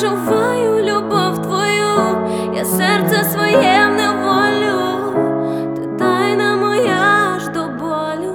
відчуваю любов твою, я серце своє в неволю, ти тайна моя аж до болю.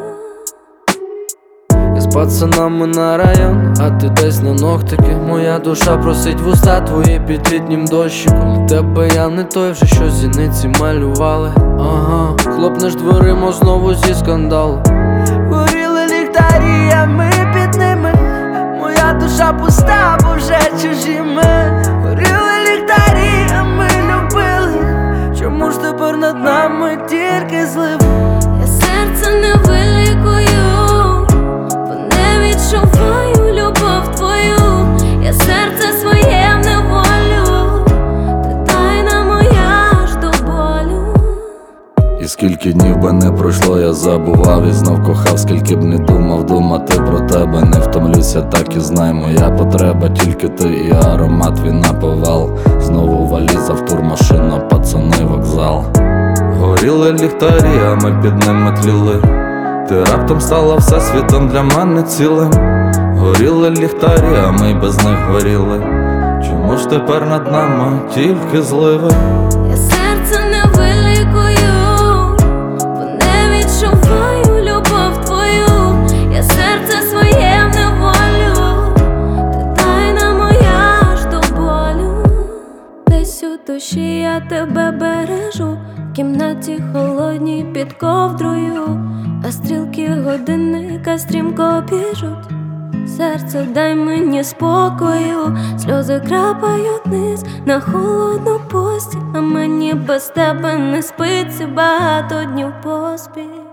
Я з пацанами на район, а ти десь на ногтики. Моя душа просить вуста твої під літнім дощиком. Для тебе я не той вже, що зіниці малювали. Ага, хлопнеш дверима знову зі скандалу. Горіли ліхтарі, а ми під ними. Моя душа пуста, бо вже чужі ми. Горіли ліхтарі, а ми любили. Чому ж тепер над нами тільки злив? Я серце не вилікую, бо не відчуваю любов твою, я серце своє в неволю, ти тайна моя аж до болю. І скільки днів би не пройшло, я забував і знов кохав. Скільки б не думав думати про тебе, не втомлюся, так і знай, моя потреба тільки ти і аромат твій наповал. Знову валіза, втурмашина, пацани, вокзал. Горіли ліхтарі, а ми під ними тліли. Ти раптом стала всесвітом для мене цілим. Горіли ліхтарі, а ми без них горіли. Чому ж тепер над нами тільки зливи? Я серце не вилікую, бо не відчуваю любов твою, я серце своє в неволю, ти тайна моя аж до болю. Десь у душі я тебе бережу, в кімнаті холодній під ковдрою, а стрілки годинника стрімко біжуть. Серце, дай мені спокою, сльози крапають вниз на холодну постіль, а мені без тебе не спиться багато днів поспіль.